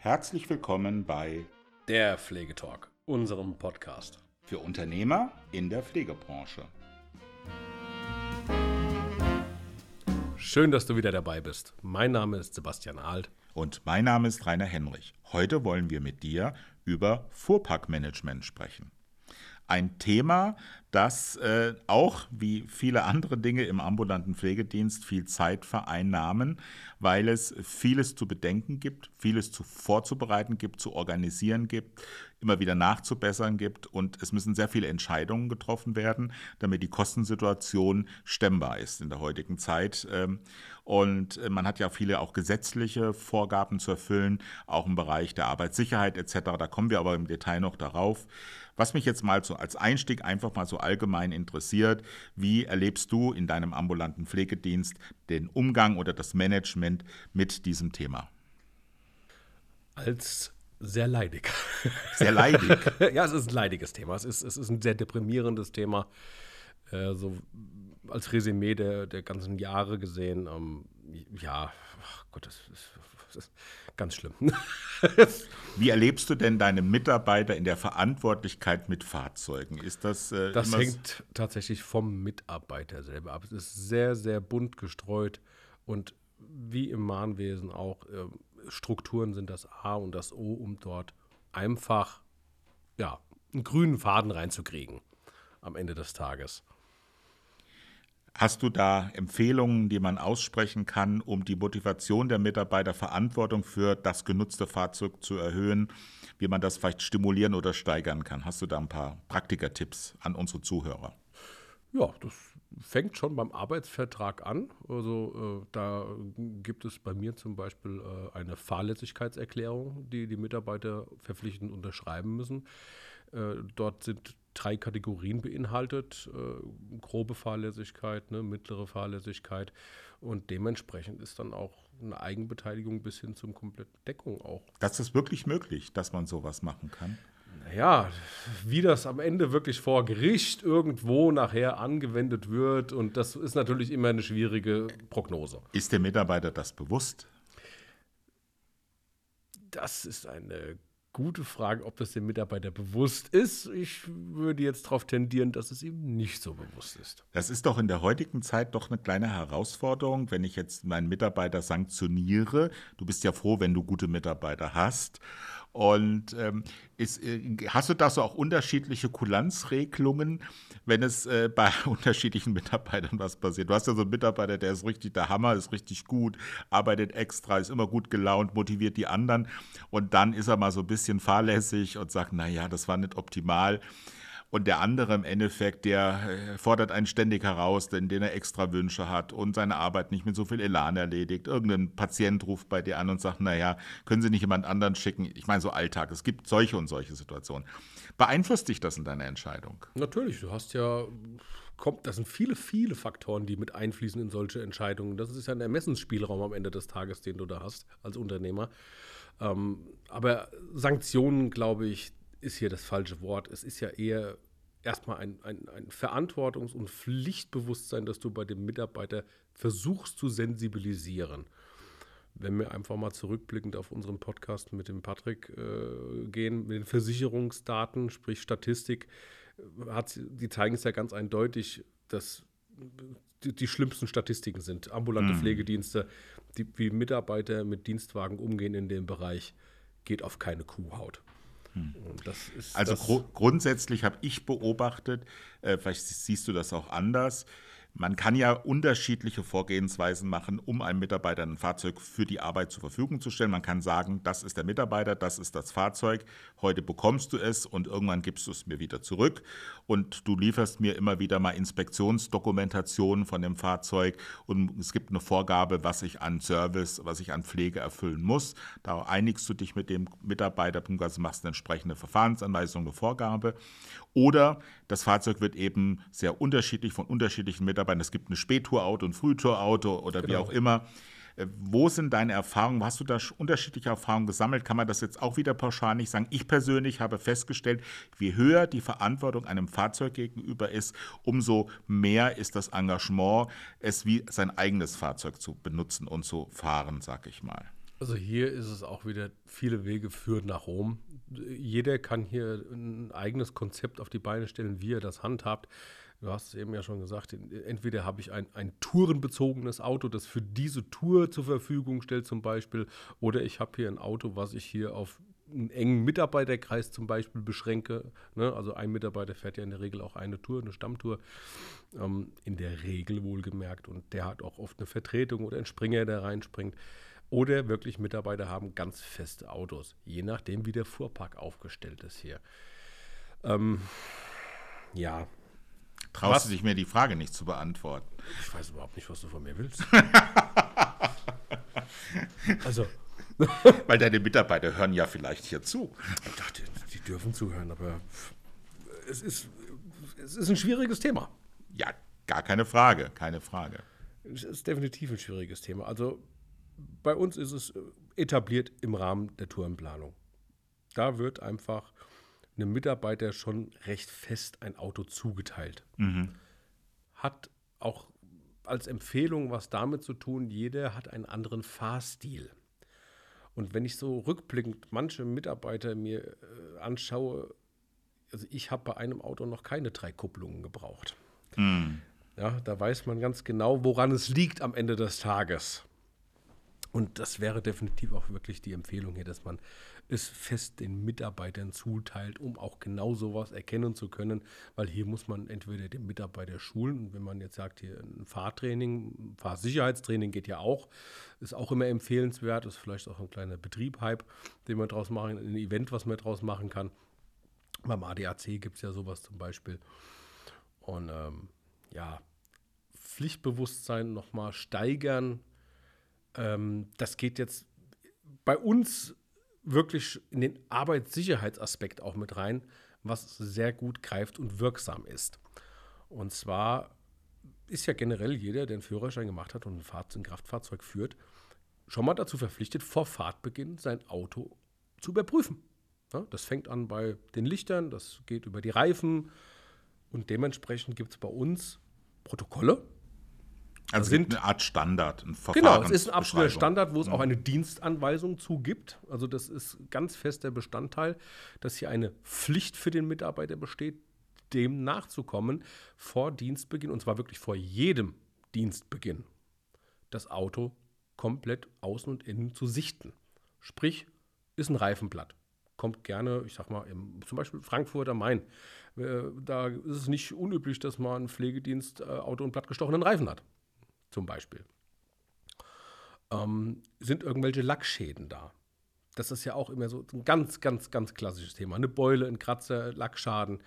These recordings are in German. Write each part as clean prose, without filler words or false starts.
Herzlich willkommen bei Der Pflegetalk, unserem Podcast für Unternehmer in der Pflegebranche. Schön, dass du wieder dabei bist. Mein Name ist Sebastian Alt. Und mein Name ist Rainer Henrich. Heute wollen wir mit dir über Fuhrparkmanagement sprechen. Ein Thema, das auch wie viele andere Dinge im ambulanten Pflegedienst viel Zeit vereinnahmen, weil es vieles zu bedenken gibt, vieles vorzubereiten gibt, zu organisieren gibt, immer wieder nachzubessern gibt und es müssen sehr viele Entscheidungen getroffen werden, damit die Kostensituation stemmbar ist in der heutigen Zeit. Und man hat ja viele auch gesetzliche Vorgaben zu erfüllen, auch im Bereich der Arbeitssicherheit etc. Da kommen wir aber im Detail noch darauf. Was mich jetzt mal so als Einstieg einfach mal so allgemein interessiert, wie erlebst du in deinem ambulanten Pflegedienst den Umgang oder das Management mit diesem Thema? Als sehr leidig. Sehr leidig? Ja, es ist ein leidiges Thema. Es ist ein sehr deprimierendes Thema. So als Resümee der ganzen Jahre gesehen, ach Gott, das ist ganz schlimm. Wie erlebst du denn deine Mitarbeiter in der Verantwortlichkeit mit Fahrzeugen? Ist das Das hängt tatsächlich vom Mitarbeiter selber ab. Es ist sehr, sehr bunt gestreut und wie im Mahnwesen auch, Strukturen sind das A und das O, um dort einfach einen grünen Faden reinzukriegen am Ende des Tages. Hast du da Empfehlungen, die man aussprechen kann, um die Motivation der Mitarbeiter, Verantwortung für das genutzte Fahrzeug zu erhöhen, wie man das vielleicht stimulieren oder steigern kann? Hast du da ein paar Praktikertipps an unsere Zuhörer? Ja, das fängt schon beim Arbeitsvertrag an. Also da gibt es bei mir zum Beispiel eine Fahrlässigkeitserklärung, die die Mitarbeiter verpflichtend unterschreiben müssen. Dort sind 3 Kategorien beinhaltet, grobe Fahrlässigkeit, mittlere Fahrlässigkeit und dementsprechend ist dann auch eine Eigenbeteiligung bis hin zum kompletten Deckung auch. Das ist wirklich möglich, dass man sowas machen kann? Naja, wie das am Ende wirklich vor Gericht irgendwo nachher angewendet wird und das ist natürlich immer eine schwierige Prognose. Ist der Mitarbeiter das bewusst? Das ist eine gute Frage, ob das dem Mitarbeiter bewusst ist. Ich würde jetzt darauf tendieren, dass es ihm nicht so bewusst ist. Das ist doch in der heutigen Zeit doch eine kleine Herausforderung, wenn ich jetzt meinen Mitarbeiter sanktioniere. Du bist ja froh, wenn du gute Mitarbeiter hast. Und hast du da so auch unterschiedliche Kulanzregelungen, wenn es bei unterschiedlichen Mitarbeitern was passiert? Du hast ja so einen Mitarbeiter, der ist richtig der Hammer, ist richtig gut, arbeitet extra, ist immer gut gelaunt, motiviert die anderen. Und dann ist er mal so ein bisschen fahrlässig und sagt, naja, das war nicht optimal. Und der andere im Endeffekt, der fordert einen ständig heraus, den er extra Wünsche hat und seine Arbeit nicht mit so viel Elan erledigt. Irgendein Patient ruft bei dir an und sagt, naja, können Sie nicht jemand anderen schicken? Ich meine, so Alltag, es gibt solche und solche Situationen. Beeinflusst dich das in deiner Entscheidung? Natürlich, das sind viele, viele Faktoren, die mit einfließen in solche Entscheidungen. Das ist ja ein Ermessensspielraum am Ende des Tages, den du da hast als Unternehmer. Aber Sanktionen, glaube ich, ist hier das falsche Wort. Es ist ja eher erstmal ein Verantwortungs- und Pflichtbewusstsein, das du bei dem Mitarbeiter versuchst zu sensibilisieren. Wenn wir einfach mal zurückblickend auf unseren Podcast mit dem Patrick gehen, mit den Versicherungsdaten, sprich Statistik, die zeigen es ja ganz eindeutig, dass die schlimmsten Statistiken sind. Ambulante Pflegedienste, wie Mitarbeiter mit Dienstwagen umgehen in dem Bereich, geht auf keine Kuhhaut. Grundsätzlich habe ich beobachtet, vielleicht siehst du das auch anders, man kann ja unterschiedliche Vorgehensweisen machen, um einem Mitarbeiter ein Fahrzeug für die Arbeit zur Verfügung zu stellen. Man kann sagen, das ist der Mitarbeiter, das ist das Fahrzeug, heute bekommst du es und irgendwann gibst du es mir wieder zurück. Und du lieferst mir immer wieder mal Inspektionsdokumentationen von dem Fahrzeug und es gibt eine Vorgabe, was ich an Service, was ich an Pflege erfüllen muss. Da einigst du dich mit dem Mitarbeiter, beziehungsweise machst eine entsprechende Verfahrensanweisung, eine Vorgabe. Oder das Fahrzeug wird eben sehr unterschiedlich von unterschiedlichen Mitarbeitern. Es gibt ein Spättourauto, ein Frühtourauto oder wie auch immer. Wo sind deine Erfahrungen? Hast du da unterschiedliche Erfahrungen gesammelt? Kann man das jetzt auch wieder pauschal nicht sagen? Ich persönlich habe festgestellt, je höher die Verantwortung einem Fahrzeug gegenüber ist, umso mehr ist das Engagement, es wie sein eigenes Fahrzeug zu benutzen und zu fahren, sag ich mal. Also hier ist es auch wieder, viele Wege führen nach Rom. Jeder kann hier ein eigenes Konzept auf die Beine stellen, wie er das handhabt. Du hast es eben ja schon gesagt, entweder habe ich ein tourenbezogenes Auto, das für diese Tour zur Verfügung stellt zum Beispiel, oder ich habe hier ein Auto, was ich hier auf einen engen Mitarbeiterkreis zum Beispiel beschränke. Ne? Also ein Mitarbeiter fährt ja in der Regel auch eine Tour, eine Stammtour, in der Regel wohlgemerkt. Und der hat auch oft eine Vertretung oder einen Springer, der reinspringt. Oder wirklich Mitarbeiter haben ganz feste Autos, je nachdem, wie der Fuhrpark aufgestellt ist hier. Ja, Traust du dich mir die Frage nicht zu beantworten? ich weiß überhaupt nicht, was du von mir willst. Also, Weil deine Mitarbeiter hören ja vielleicht hier zu. ich dachte, die dürfen zuhören, aber es ist ein schwieriges Thema. Ja, gar keine Frage, keine Frage. Es ist definitiv ein schwieriges Thema. Also, bei uns ist es etabliert im Rahmen der Tourenplanung. Da wird einfach einem Mitarbeiter schon recht fest ein Auto zugeteilt. Hat auch als Empfehlung was damit zu tun, jeder hat einen anderen Fahrstil. Und wenn ich so rückblickend manche Mitarbeiter mir anschaue, also ich habe bei einem Auto noch keine 3 Kupplungen gebraucht. Ja, da weiß man ganz genau, woran es liegt am Ende des Tages. Und das wäre definitiv auch wirklich die Empfehlung hier, dass man es fest den Mitarbeitern zuteilt, um auch genau sowas erkennen zu können, weil hier muss man entweder den Mitarbeiter schulen, und wenn man jetzt sagt, hier ein Fahrtraining, ein Fahrsicherheitstraining geht ja auch, ist auch immer empfehlenswert, ist vielleicht auch ein kleiner Betrieb-Hype, den man draus machen, ein Event, was man draus machen kann. Beim ADAC gibt es ja sowas zum Beispiel. Und ja, Pflichtbewusstsein nochmal steigern. Das geht jetzt bei uns wirklich in den Arbeitssicherheitsaspekt auch mit rein, was sehr gut greift und wirksam ist. Und zwar ist ja generell jeder, der einen Führerschein gemacht hat und ein Kraftfahrzeug führt, schon mal dazu verpflichtet, vor Fahrtbeginn sein Auto zu überprüfen. Ja, das fängt an bei den Lichtern, das geht über die Reifen, und dementsprechend gibt es bei uns Protokolle. Also es gibt eine Art Standard, ein Genau, es ist ein absoluter Verfahrensbeschreibung. Standard, wo es auch eine Dienstanweisung zu gibt. Also das ist ganz fester Bestandteil, dass hier eine Pflicht für den Mitarbeiter besteht, dem nachzukommen vor Dienstbeginn, und zwar wirklich vor jedem Dienstbeginn, das Auto komplett außen und innen zu sichten. Sprich, ist ein Reifenblatt. Kommt gerne, ich sag mal, zum Beispiel Frankfurt am Main. Da ist es nicht unüblich, dass man ein Pflegedienst Auto und blattgestochenen Reifen hat. Zum Beispiel. Sind irgendwelche Lackschäden da? Das ist ja auch immer so ein ganz, ganz, ganz klassisches Thema. Eine Beule, ein Kratzer, Lackschaden.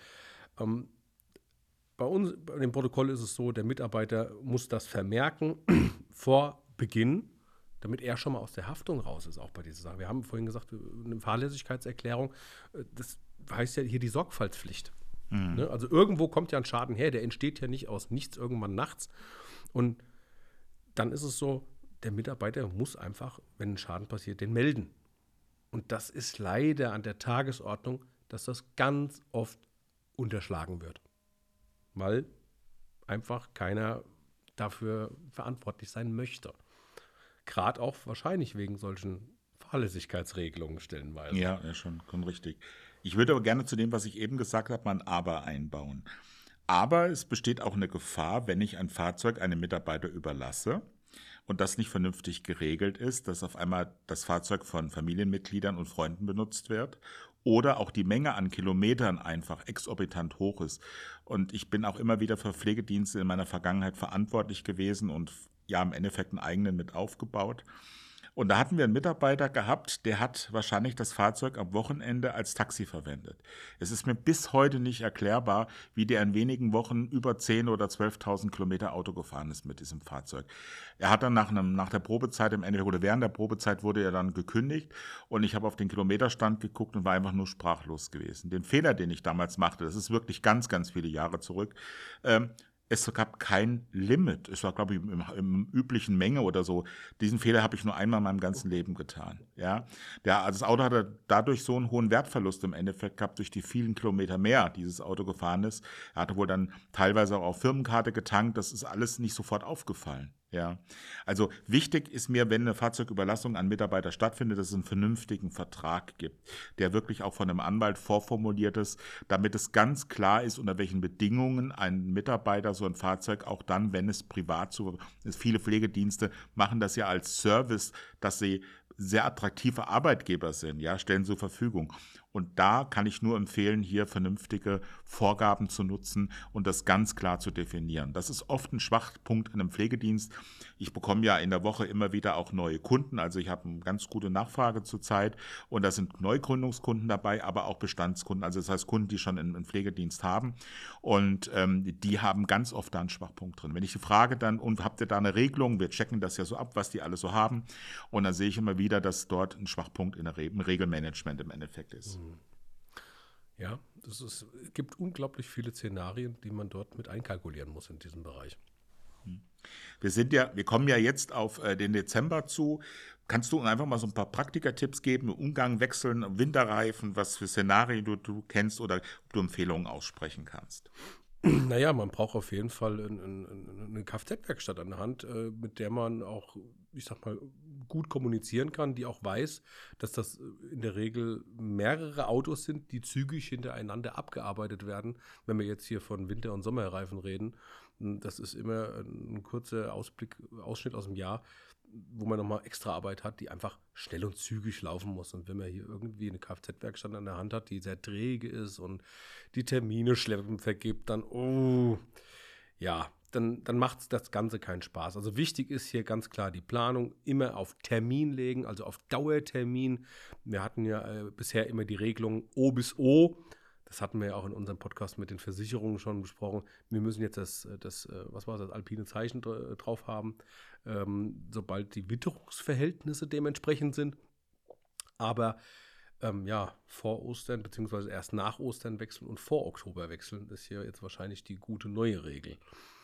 Bei uns, bei dem Protokoll ist es so, der Mitarbeiter muss das vermerken vor Beginn, damit er schon mal aus der Haftung raus ist, auch bei dieser Sache. Wir haben vorhin gesagt, eine Fahrlässigkeitserklärung, das heißt ja hier die Sorgfaltspflicht. Ne? Also irgendwo kommt ja ein Schaden her, der entsteht ja nicht aus nichts irgendwann nachts. Und dann ist es so, der Mitarbeiter muss einfach, wenn ein Schaden passiert, den melden. Und das ist leider an der Tagesordnung, dass das ganz oft unterschlagen wird. Weil einfach keiner dafür verantwortlich sein möchte. Gerade auch wahrscheinlich wegen solchen Fahrlässigkeitsregelungen stellenweise. Ja, schon richtig. Ich würde aber gerne zu dem, was ich eben gesagt habe, mal ein Aber einbauen. Aber es besteht auch eine Gefahr, wenn ich ein Fahrzeug einem Mitarbeiter überlasse und das nicht vernünftig geregelt ist, dass auf einmal das Fahrzeug von Familienmitgliedern und Freunden benutzt wird oder auch die Menge an Kilometern einfach exorbitant hoch ist. Und ich bin auch immer wieder für Pflegedienste in meiner Vergangenheit verantwortlich gewesen und ja im Endeffekt einen eigenen mit aufgebaut. Und da hatten wir einen Mitarbeiter gehabt, der hat wahrscheinlich das Fahrzeug am Wochenende als Taxi verwendet. Es ist mir bis heute nicht erklärbar, wie der in wenigen Wochen über 10.000 oder 12.000 Kilometer Auto gefahren ist mit diesem Fahrzeug. Er hat dann nach der Probezeit, im Endeffekt oder während der Probezeit wurde er dann gekündigt und ich habe auf den Kilometerstand geguckt und war einfach nur sprachlos gewesen. Den Fehler, den ich damals machte, das ist wirklich ganz, ganz viele Jahre zurück, es gab kein Limit. Es war, glaube ich, im üblichen Menge oder so. Diesen Fehler habe ich nur einmal in meinem ganzen Leben getan. Ja? Also das Auto hatte dadurch so einen hohen Wertverlust im Endeffekt gehabt, durch die vielen Kilometer mehr, dieses Auto gefahren ist. Er hatte wohl dann teilweise auch auf Firmenkarte getankt. Das ist alles nicht sofort aufgefallen. Ja, also wichtig ist mir, wenn eine Fahrzeugüberlassung an Mitarbeiter stattfindet, dass es einen vernünftigen Vertrag gibt, der wirklich auch von einem Anwalt vorformuliert ist, damit es ganz klar ist, unter welchen Bedingungen ein Mitarbeiter so ein Fahrzeug auch dann, wenn es privat zu, viele Pflegedienste machen das ja als Service, dass sie sehr attraktive Arbeitgeber sind, ja, stellen zur Verfügung. Und da kann ich nur empfehlen, hier vernünftige Vorgaben zu nutzen und das ganz klar zu definieren. Das ist oft ein Schwachpunkt in einem Pflegedienst. Ich bekomme ja in der Woche immer wieder auch neue Kunden, also ich habe eine ganz gute Nachfrage zurzeit und da sind Neugründungskunden dabei, aber auch Bestandskunden, also das heißt Kunden, die schon einen Pflegedienst haben und die haben ganz oft da einen Schwachpunkt drin. Wenn ich die frage dann, und habt ihr da eine Regelung, wir checken das ja so ab, was die alle so haben und dann sehe ich immer wieder, dass dort ein Schwachpunkt im Regelmanagement im Endeffekt ist. Ja, es gibt unglaublich viele Szenarien, die man dort mit einkalkulieren muss in diesem Bereich. Wir kommen ja jetzt auf den Dezember zu. Kannst du einfach mal so ein paar Praktikertipps geben, Umgang, Wechseln, Winterreifen, was für Szenarien du kennst oder ob du Empfehlungen aussprechen kannst? Naja, man braucht auf jeden Fall eine Kfz-Werkstatt an der Hand, mit der man auch, ich sag mal, gut kommunizieren kann, die auch weiß, dass das in der Regel mehrere Autos sind, die zügig hintereinander abgearbeitet werden. Wenn wir jetzt hier von Winter- und Sommerreifen reden, das ist immer ein kurzer Ausschnitt aus dem Jahr, wo man nochmal extra Arbeit hat, die einfach schnell und zügig laufen muss. Und wenn man hier irgendwie eine Kfz-Werkstatt an der Hand hat, die sehr träge ist und die Termine schleppend vergibt, dann, dann macht das Ganze keinen Spaß. Also wichtig ist hier ganz klar die Planung, immer auf Termin legen, also auf Dauertermin. Wir hatten ja bisher immer die Regelung O bis O. Das hatten wir ja auch in unserem Podcast mit den Versicherungen schon besprochen. Wir müssen jetzt das alpine Zeichen drauf haben, sobald die Witterungsverhältnisse dementsprechend sind. Aber vor Ostern bzw. erst nach Ostern wechseln und vor Oktober wechseln ist hier jetzt wahrscheinlich die gute neue Regel.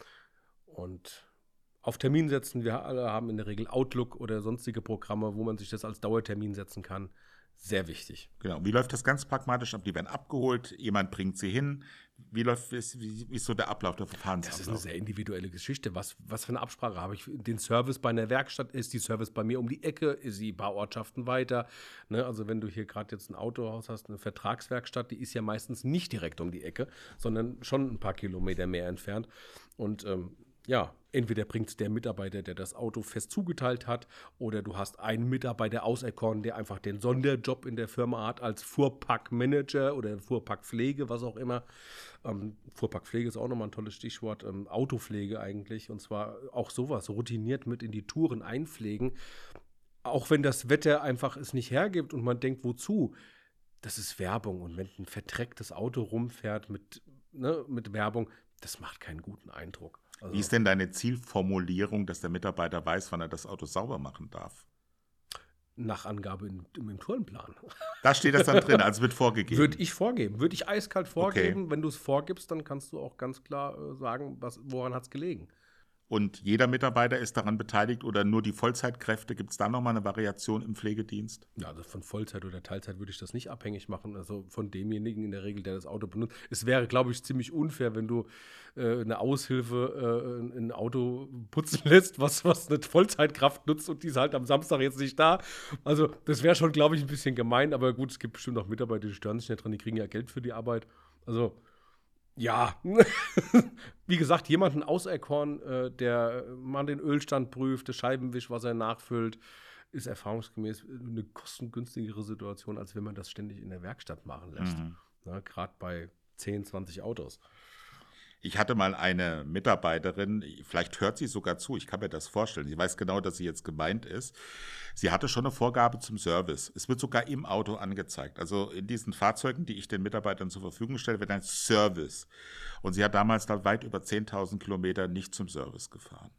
Und auf Termin setzen, wir alle haben in der Regel Outlook oder sonstige Programme, wo man sich das als Dauertermin setzen kann. Sehr wichtig. Genau. Wie läuft das ganz pragmatisch ab? Die werden abgeholt, jemand bringt sie hin. Wie ist so der Ablauf, der Verfahrensablauf? Das ist eine sehr individuelle Geschichte. Was für eine Absprache habe ich? Den Service bei einer Werkstatt, ist die Service bei mir um die Ecke, ist sie ein paar Ortschaften weiter? Ne? Also wenn du hier gerade jetzt ein Autohaus hast, eine Vertragswerkstatt, die ist ja meistens nicht direkt um die Ecke, sondern schon ein paar Kilometer mehr entfernt. Und entweder bringt der Mitarbeiter, der das Auto fest zugeteilt hat, oder du hast einen Mitarbeiter auserkoren, der einfach den Sonderjob in der Firma hat als Fuhrpackmanager oder Fuhrpackpflege, was auch immer. Fuhrpackpflege ist auch nochmal ein tolles Stichwort. Autopflege eigentlich, und zwar auch sowas, routiniert mit in die Touren einpflegen. Auch wenn das Wetter einfach es nicht hergibt und man denkt, wozu? Das ist Werbung, und wenn ein verdrecktes Auto rumfährt mit Werbung, das macht keinen guten Eindruck. Also, wie ist denn deine Zielformulierung, dass der Mitarbeiter weiß, wann er das Auto sauber machen darf? Nach Angabe im Tourenplan. Da steht das dann drin, also wird vorgegeben. Würde ich vorgeben, würde ich eiskalt vorgeben. Okay. Wenn du es vorgibst, dann kannst du auch ganz klar sagen, woran hat es gelegen. Und jeder Mitarbeiter ist daran beteiligt oder nur die Vollzeitkräfte? Gibt es da nochmal eine Variation im Pflegedienst? Ja, also von Vollzeit oder Teilzeit würde ich das nicht abhängig machen, also von demjenigen in der Regel, der das Auto benutzt. Es wäre, glaube ich, ziemlich unfair, wenn du eine Aushilfe ein Auto putzen lässt, was eine Vollzeitkraft nutzt, und die ist halt am Samstag jetzt nicht da. Also das wäre schon, glaube ich, ein bisschen gemein, aber gut, es gibt bestimmt auch Mitarbeiter, die stören sich nicht dran, die kriegen ja Geld für die Arbeit. Also ja, wie gesagt, jemanden auserkoren, der mal den Ölstand prüft, das Scheibenwischwasser nachfüllt, ist erfahrungsgemäß eine kostengünstigere Situation, als wenn man das ständig in der Werkstatt machen lässt. Gerade bei 10, 20 Autos. Ich hatte mal eine Mitarbeiterin, vielleicht hört sie sogar zu, ich kann mir das vorstellen, sie weiß genau, dass sie jetzt gemeint ist. Sie hatte schon eine Vorgabe zum Service. Es wird sogar im Auto angezeigt. Also in diesen Fahrzeugen, die ich den Mitarbeitern zur Verfügung stelle, wird ein Service. Und sie hat damals da weit über 10.000 Kilometer nicht zum Service gefahren.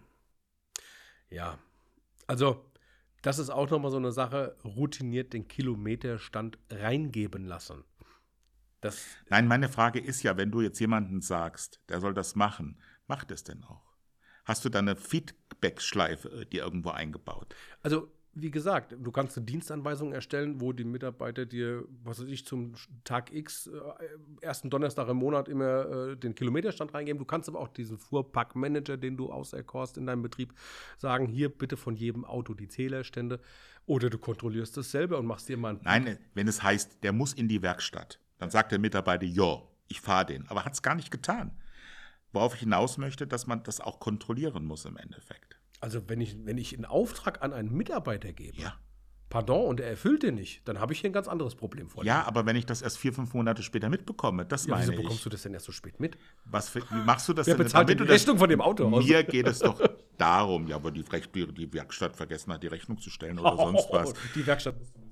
Ja, also das ist auch nochmal so eine Sache, routiniert den Kilometerstand reingeben lassen. Nein, meine Frage ist ja, wenn du jetzt jemanden sagst, der soll das machen, macht es denn auch? Hast du da eine Feedback-Schleife dir irgendwo eingebaut? Also wie gesagt, du kannst eine Dienstanweisung erstellen, wo die Mitarbeiter dir, was weiß ich, zum Tag X, ersten Donnerstag im Monat immer den Kilometerstand reingeben. Du kannst aber auch diesen Fuhrparkmanager, den du auserkorst in deinem Betrieb, sagen, hier bitte von jedem Auto die Zählerstände. Oder du kontrollierst das selber und machst dir mal einen Nein, wenn es heißt, der muss in die Werkstatt, dann sagt der Mitarbeiter, ja, ich fahre den, aber hat es gar nicht getan. Worauf ich hinaus möchte, dass man das auch kontrollieren muss im Endeffekt. Also wenn ich einen Auftrag an einen Mitarbeiter gebe, Ja. pardon, und er erfüllt den nicht, dann habe ich hier ein ganz anderes Problem vor. Ja, aber wenn ich das erst 4, 5 Monate später mitbekomme, das Ja, wieso meine bekommst ich. du das denn erst so spät mit? Wie machst du das Wer denn? bezahlt denn die du das- Rechnung von dem Auto aus? Mir geht es doch darum, ja, wo die Werkstatt vergessen hat, die Rechnung zu stellen oder sonst was. Die Werkstatt.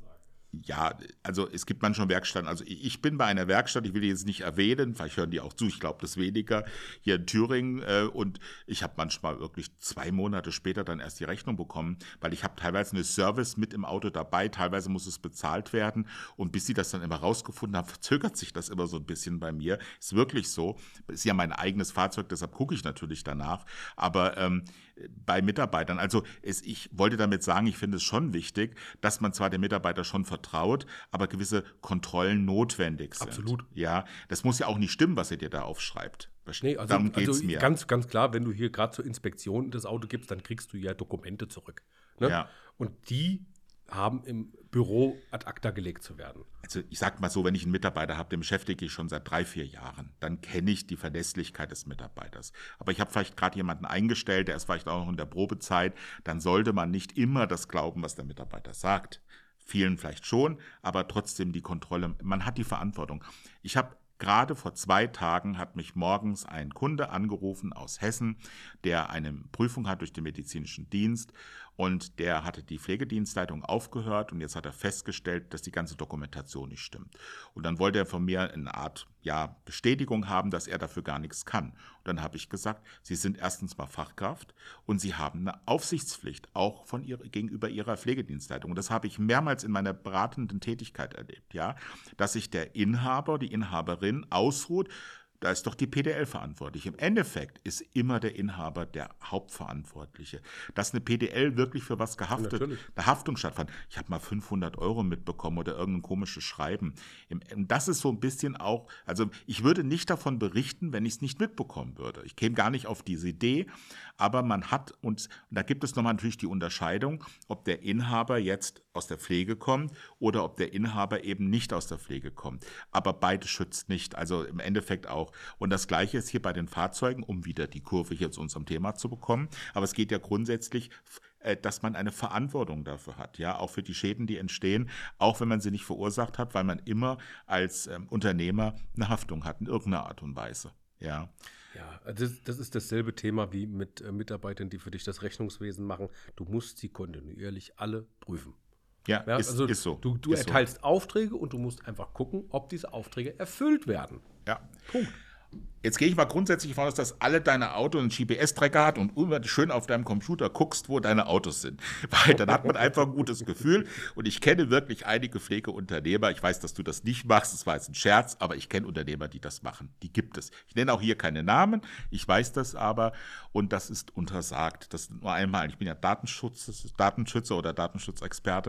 Ja, also es gibt manchmal Werkstätten, also ich bin bei einer Werkstatt, ich will die jetzt nicht erwähnen, vielleicht hören die auch zu, ich glaube das weniger, hier in Thüringen und ich habe manchmal wirklich 2 Monate später dann erst die Rechnung bekommen, weil ich habe teilweise eine Service mit im Auto dabei, teilweise muss es bezahlt werden und bis sie das dann immer rausgefunden haben, verzögert sich das immer so ein bisschen bei mir, ist wirklich so, ist ja mein eigenes Fahrzeug, deshalb gucke ich natürlich danach, aber bei Mitarbeitern, also ich wollte damit sagen, ich finde es schon wichtig, dass man zwar dem Mitarbeiter schon vertraut, aber gewisse Kontrollen notwendig sind. Absolut. Ja, das muss ja auch nicht stimmen, was er dir da aufschreibt. Nee, also, Darum geht es mir. Ganz, ganz klar, wenn du hier gerade zur Inspektion das Auto gibst, dann kriegst du ja Dokumente zurück. Ne? Ja. Und die haben im Büro ad acta gelegt zu werden. Also ich sag mal so, wenn ich einen Mitarbeiter habe, den beschäftige ich schon seit 3, 4 Jahren, dann kenne ich die Verlässlichkeit des Mitarbeiters. Aber ich habe vielleicht gerade jemanden eingestellt, der ist vielleicht auch noch in der Probezeit, dann sollte man nicht immer das glauben, was der Mitarbeiter sagt. Vielen vielleicht schon, aber trotzdem die Kontrolle, man hat die Verantwortung. Ich habe gerade vor 2 Tagen hat mich morgens ein Kunde angerufen aus Hessen, der eine Prüfung hat durch den medizinischen Dienst und der hatte die Pflegedienstleitung aufgehört und jetzt hat er festgestellt, dass die ganze Dokumentation nicht stimmt. Und dann wollte er von mir eine Art Bestätigung haben, dass er dafür gar nichts kann. Und dann habe ich gesagt, Sie sind erstens mal Fachkraft und Sie haben eine Aufsichtspflicht, auch gegenüber Ihrer Pflegedienstleitung. Und das habe ich mehrmals in meiner beratenden Tätigkeit erlebt, ja, dass sich der Inhaber, die Inhaberin ausruht, da ist doch die PDL verantwortlich. Im Endeffekt ist immer der Inhaber der Hauptverantwortliche. Dass eine PDL wirklich für was gehaftet, Natürlich. eine Haftung stattfand. Ich habe mal 500 € mitbekommen oder irgendein komisches Schreiben. Und das ist so ein bisschen auch, also ich würde nicht davon berichten, wenn ich es nicht mitbekommen würde. Ich käme gar nicht auf diese Idee, aber man hat, und da gibt es nochmal natürlich die Unterscheidung, ob der Inhaber jetzt aus der Pflege kommt oder ob der Inhaber eben nicht aus der Pflege kommt. Aber beides schützt nicht, also im Endeffekt auch. Und das Gleiche ist hier bei den Fahrzeugen, um wieder die Kurve hier zu unserem Thema zu bekommen. Aber es geht ja grundsätzlich, dass man eine Verantwortung dafür hat, ja, auch für die Schäden, die entstehen, auch wenn man sie nicht verursacht hat, weil man immer als Unternehmer eine Haftung hat, in irgendeiner Art und Weise, ja. Ja, also das ist dasselbe Thema wie mit Mitarbeitern, die für dich das Rechnungswesen machen. Du musst sie kontinuierlich alle prüfen. Ja, Ja, ist so. Du Ist so. erteilst Aufträge und du musst einfach gucken, ob diese Aufträge erfüllt werden. Ja. Punkt. Jetzt gehe ich mal grundsätzlich davon aus, dass alle deine Autos einen GPS-Tracker hat und immer schön auf deinem Computer guckst, wo deine Autos sind. Weil dann hat man einfach ein gutes Gefühl. Und ich kenne wirklich einige Pflegeunternehmer. Ich weiß, dass du das nicht machst. Das war jetzt ein Scherz, aber ich kenne Unternehmer, die das machen. Die gibt es. Ich nenne auch hier keine Namen. Ich weiß das aber. Und das ist untersagt. Das nur einmal. Ich bin ja Datenschützer oder Datenschutzexperte.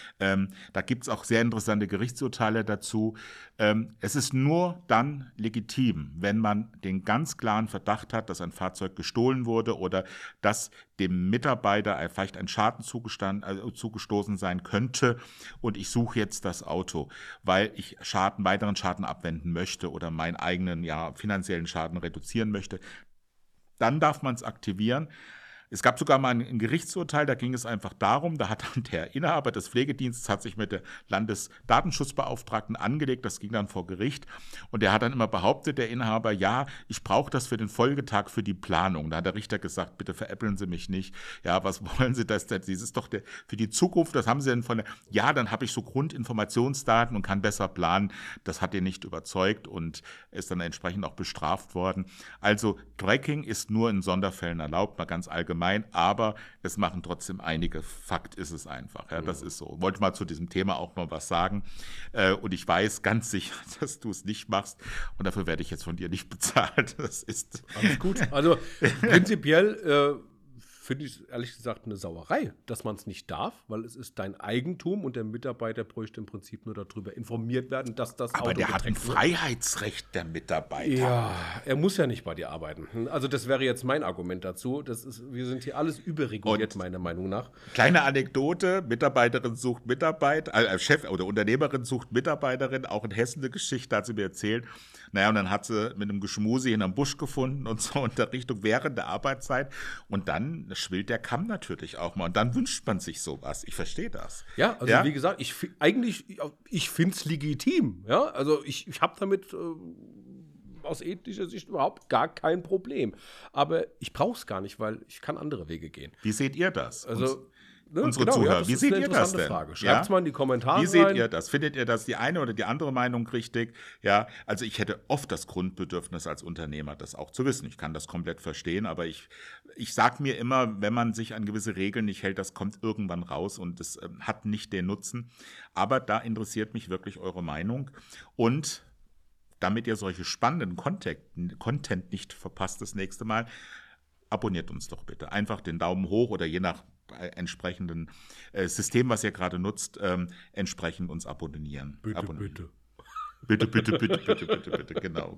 Da gibt es auch sehr interessante Gerichtsurteile dazu. Es ist nur dann legitim, wenn man den ganz klaren Verdacht hat, dass ein Fahrzeug gestohlen wurde oder dass dem Mitarbeiter vielleicht ein Schaden zugestoßen sein könnte und ich suche jetzt das Auto, weil ich weiteren Schaden abwenden möchte oder meinen eigenen finanziellen Schaden reduzieren möchte. Dann darf man es aktivieren. Es gab sogar mal ein Gerichtsurteil, da ging es einfach darum, da hat dann der Inhaber des Pflegedienstes hat sich mit der Landesdatenschutzbeauftragten angelegt, das ging dann vor Gericht und der hat dann immer behauptet, der Inhaber, ja, ich brauche das für den Folgetag für die Planung. Da hat der Richter gesagt, bitte veräppeln Sie mich nicht. Ja, was wollen Sie das? Das ist doch für die Zukunft, das haben Sie denn dann habe ich so Grundinformationsdaten und kann besser planen. Das hat ihn nicht überzeugt und ist dann entsprechend auch bestraft worden. Also Tracking ist nur in Sonderfällen erlaubt, mal ganz allgemein. Aber es machen trotzdem einige. Fakt ist es einfach. Ja, das ist so. Wollte mal zu diesem Thema auch noch was sagen. Und ich weiß ganz sicher, dass du es nicht machst. Und dafür werde ich jetzt von dir nicht bezahlt. Das ist Alles gut. Also prinzipiell finde ich ehrlich gesagt eine Sauerei, dass man es nicht darf, weil es ist dein Eigentum und der Mitarbeiter bräuchte im Prinzip nur darüber informiert werden, dass das Auto Aber der hat ein getrackt wird. Freiheitsrecht, der Mitarbeiter. Ja, er muss ja nicht bei dir arbeiten. Also das wäre jetzt mein Argument dazu. Wir sind hier alles überreguliert, meiner Meinung nach. Kleine Anekdote, Mitarbeiterin sucht Mitarbeiter, Chef oder Unternehmerin sucht Mitarbeiterin, auch in Hessen eine Geschichte, hat sie mir erzählt. Naja, und dann hat sie mit einem Geschmusi in einem Busch gefunden und so in der Richtung während der Arbeitszeit. Und dann schwillt der Kamm natürlich auch mal. Und dann wünscht man sich sowas. Ich verstehe das. Ja, also wie gesagt, ich finde es legitim. Ja, also ich habe damit aus ethischer Sicht überhaupt gar kein Problem. Aber ich brauche es gar nicht, weil ich kann andere Wege gehen. Wie seht ihr das? Also Unsere Zuhörer, das wie ist seht eine ihr das denn? Frage. Schreibt es mal in die Kommentare Wie seht rein. ihr das? Findet ihr das die eine oder die andere Meinung richtig? Ja, also ich hätte oft das Grundbedürfnis als Unternehmer, das auch zu wissen. Ich kann das komplett verstehen, aber ich sage mir immer, wenn man sich an gewisse Regeln nicht hält, das kommt irgendwann raus und das hat nicht den Nutzen. Aber da interessiert mich wirklich eure Meinung. Und damit ihr solche spannenden Content nicht verpasst das nächste Mal, abonniert uns doch bitte. Einfach den Daumen hoch oder je nach entsprechenden System, was ihr gerade nutzt, entsprechend uns abonnieren. Bitte. Bitte. Genau.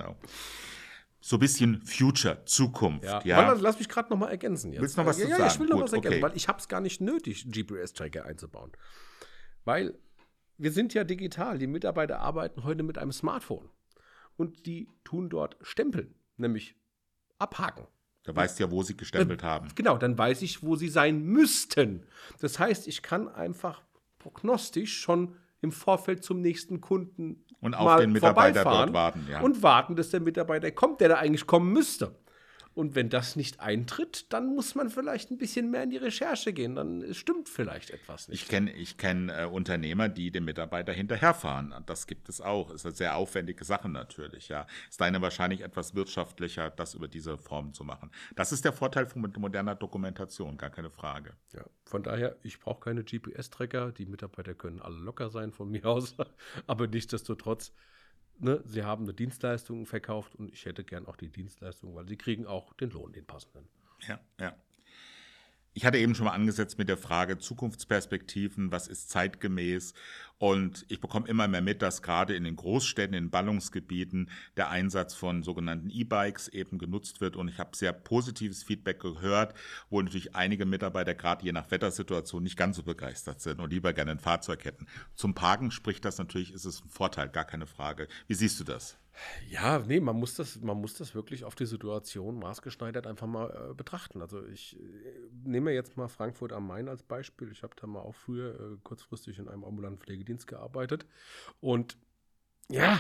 So ein bisschen Future, Zukunft. Ja. Warte, lass mich gerade noch mal ergänzen jetzt. Willst du noch was zu sagen? Ja, ich will noch was ergänzen, okay. weil ich habe es gar nicht nötig, GPS-Tracker einzubauen. Weil wir sind ja digital. Die Mitarbeiter arbeiten heute mit einem Smartphone. Und die tun dort Stempeln, nämlich abhaken. Da weißt du ja, wo sie gestempelt haben. Genau, dann weiß ich, wo sie sein müssten. Das heißt, ich kann einfach prognostisch schon im Vorfeld zum nächsten Kunden und auf den Mitarbeiter dort warten. Ja. Und warten, dass der Mitarbeiter kommt, der da eigentlich kommen müsste. Und wenn das nicht eintritt, dann muss man vielleicht ein bisschen mehr in die Recherche gehen. Dann stimmt vielleicht etwas nicht. Ich kenn Unternehmer, die dem Mitarbeiter hinterherfahren. Das gibt es auch. Ist eine sehr aufwendige Sache natürlich. Ja. Ist deine wahrscheinlich etwas wirtschaftlicher, das über diese Form zu machen. Das ist der Vorteil von moderner Dokumentation, gar keine Frage. Ja, von daher, ich brauche keine GPS-Tracker. Die Mitarbeiter können alle locker sein von mir aus. Aber nichtsdestotrotz, sie haben eine Dienstleistung verkauft und ich hätte gern auch die Dienstleistung, weil sie kriegen auch den Lohn, den passenden. Ja. Ich hatte eben schon mal angesetzt mit der Frage Zukunftsperspektiven, was ist zeitgemäß? Und ich bekomme immer mehr mit, dass gerade in den Großstädten, in Ballungsgebieten der Einsatz von sogenannten E-Bikes eben genutzt wird. Und ich habe sehr positives Feedback gehört, wo natürlich einige Mitarbeiter gerade je nach Wettersituation nicht ganz so begeistert sind und lieber gerne ein Fahrzeug hätten. Zum Parken spricht das natürlich, ist es ein Vorteil, gar keine Frage. Wie siehst du das? Ja, man muss das wirklich auf die Situation maßgeschneidert einfach mal betrachten. Also ich nehme jetzt mal Frankfurt am Main als Beispiel. Ich habe da mal auch früher kurzfristig in einem ambulanten Pflegedienst gearbeitet. Und ja,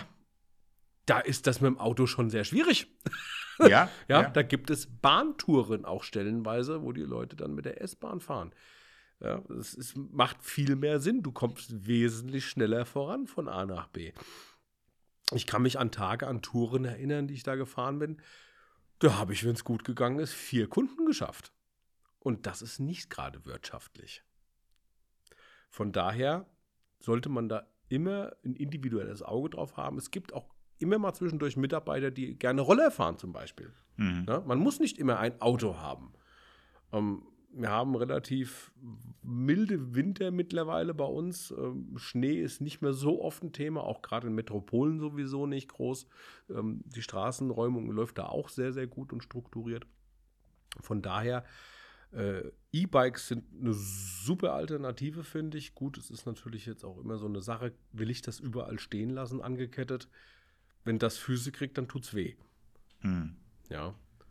da ist das mit dem Auto schon sehr schwierig. Ja. Da gibt es Bahntouren auch stellenweise, wo die Leute dann mit der S-Bahn fahren. Ja, es macht viel mehr Sinn. Du kommst wesentlich schneller voran von A nach B. Ich kann mich an Tage, an Touren erinnern, die ich da gefahren bin. Da habe ich, wenn es gut gegangen ist, 4 Kunden geschafft. Und das ist nicht gerade wirtschaftlich. Von daher sollte man da immer ein individuelles Auge drauf haben. Es gibt auch immer mal zwischendurch Mitarbeiter, die gerne Roller fahren zum Beispiel. Ja, man muss nicht immer ein Auto haben. Wir haben relativ milde Winter mittlerweile bei uns. Schnee ist nicht mehr so oft ein Thema, auch gerade in Metropolen sowieso nicht groß. Die Straßenräumung läuft da auch sehr, sehr gut und strukturiert. Von daher, E-Bikes sind eine super Alternative, finde ich. Gut, es ist natürlich jetzt auch immer so eine Sache, will ich das überall stehen lassen, angekettet? Wenn das Füße kriegt, dann tut's weh. Ja.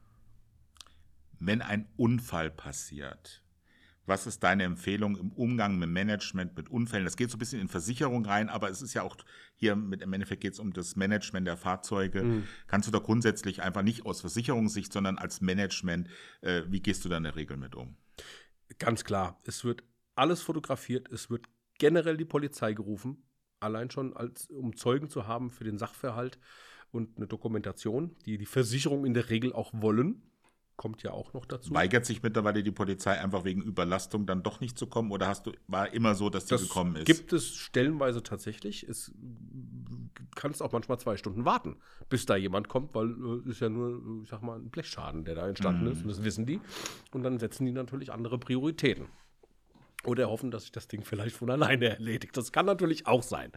Wenn ein Unfall passiert, was ist deine Empfehlung im Umgang mit Management, mit Unfällen? Das geht so ein bisschen in Versicherung rein, aber es ist ja auch hier, im Endeffekt geht es um das Management der Fahrzeuge. Kannst du da grundsätzlich einfach nicht aus Versicherungssicht, sondern als Management, wie gehst du da in der Regel mit um? Ganz klar, es wird alles fotografiert, es wird generell die Polizei gerufen, allein schon um Zeugen zu haben für den Sachverhalt und eine Dokumentation, die die Versicherung in der Regel auch wollen. Kommt ja auch noch dazu. Weigert sich mittlerweile die Polizei einfach wegen Überlastung dann doch nicht zu kommen oder war immer so, dass die gekommen ist? Gibt es stellenweise tatsächlich. Es kannst auch manchmal 2 Stunden warten, bis da jemand kommt, weil ist ja nur, ich sag mal, ein Blechschaden, der da entstanden ist. Und das wissen die. Und dann setzen die natürlich andere Prioritäten. Oder hoffen, dass sich das Ding vielleicht von alleine erledigt. Das kann natürlich auch sein.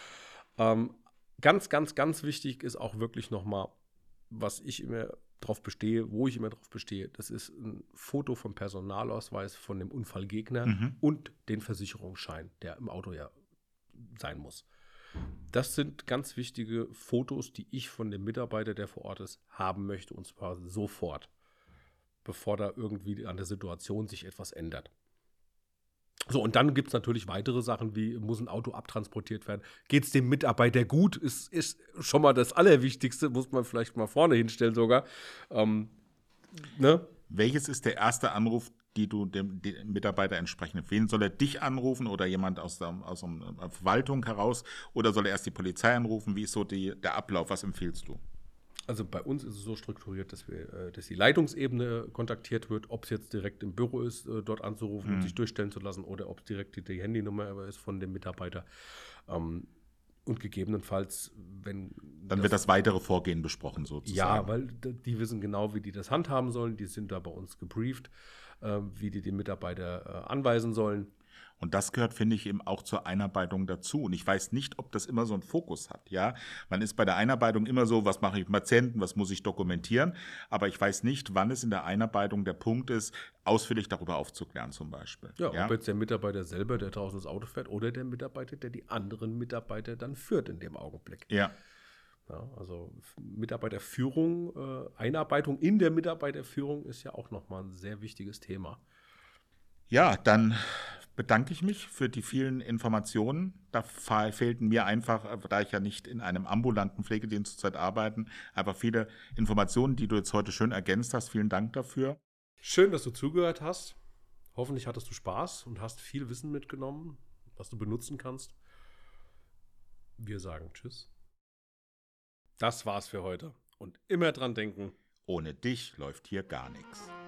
Ganz, ganz, ganz wichtig ist auch wirklich nochmal, was ich immer drauf bestehe, wo ich immer drauf bestehe, das ist ein Foto vom Personalausweis von dem Unfallgegner und den Versicherungsschein, der im Auto ja sein muss. Das sind ganz wichtige Fotos, die ich von dem Mitarbeiter, der vor Ort ist, haben möchte, und zwar sofort, bevor da irgendwie an der Situation sich etwas ändert. So, und dann gibt es natürlich weitere Sachen, wie muss ein Auto abtransportiert werden. Geht es dem Mitarbeiter gut? Ist schon mal das Allerwichtigste, muss man vielleicht mal vorne hinstellen sogar. Ne? Welches ist der erste Anruf, die du dem Mitarbeiter entsprechend empfehlen? Soll er dich anrufen oder jemand aus der Verwaltung heraus? Oder soll er erst die Polizei anrufen? Wie ist so der Ablauf? Was empfiehlst du? Also bei uns ist es so strukturiert, dass die Leitungsebene kontaktiert wird, ob es jetzt direkt im Büro ist, dort anzurufen und sich durchstellen zu lassen, oder ob es direkt die Handynummer ist von dem Mitarbeiter. Und gegebenenfalls, wenn Dann wird das weitere Vorgehen besprochen sozusagen. Ja, weil die wissen genau, wie die das handhaben sollen. Die sind da bei uns gebrieft, wie die den Mitarbeiter anweisen sollen. Und das gehört, finde ich, eben auch zur Einarbeitung dazu. Und ich weiß nicht, ob das immer so einen Fokus hat. Ja, man ist bei der Einarbeitung immer so, was mache ich mit Patienten, was muss ich dokumentieren. Aber ich weiß nicht, wann es in der Einarbeitung der Punkt ist, ausführlich darüber aufzuklären zum Beispiel. Ja, ob jetzt der Mitarbeiter selber, der draußen das Auto fährt, oder der Mitarbeiter, der die anderen Mitarbeiter dann führt in dem Augenblick. Ja. Ja, also Mitarbeiterführung, Einarbeitung in der Mitarbeiterführung ist ja auch nochmal ein sehr wichtiges Thema. Ja, dann bedanke ich mich für die vielen Informationen. Da fehlten mir einfach, da ich ja nicht in einem ambulanten Pflegedienst zurzeit arbeite, einfach viele Informationen, die du jetzt heute schön ergänzt hast. Vielen Dank dafür. Schön, dass du zugehört hast. Hoffentlich hattest du Spaß und hast viel Wissen mitgenommen, was du benutzen kannst. Wir sagen Tschüss. Das war's für heute. Und immer dran denken: Ohne dich läuft hier gar nichts.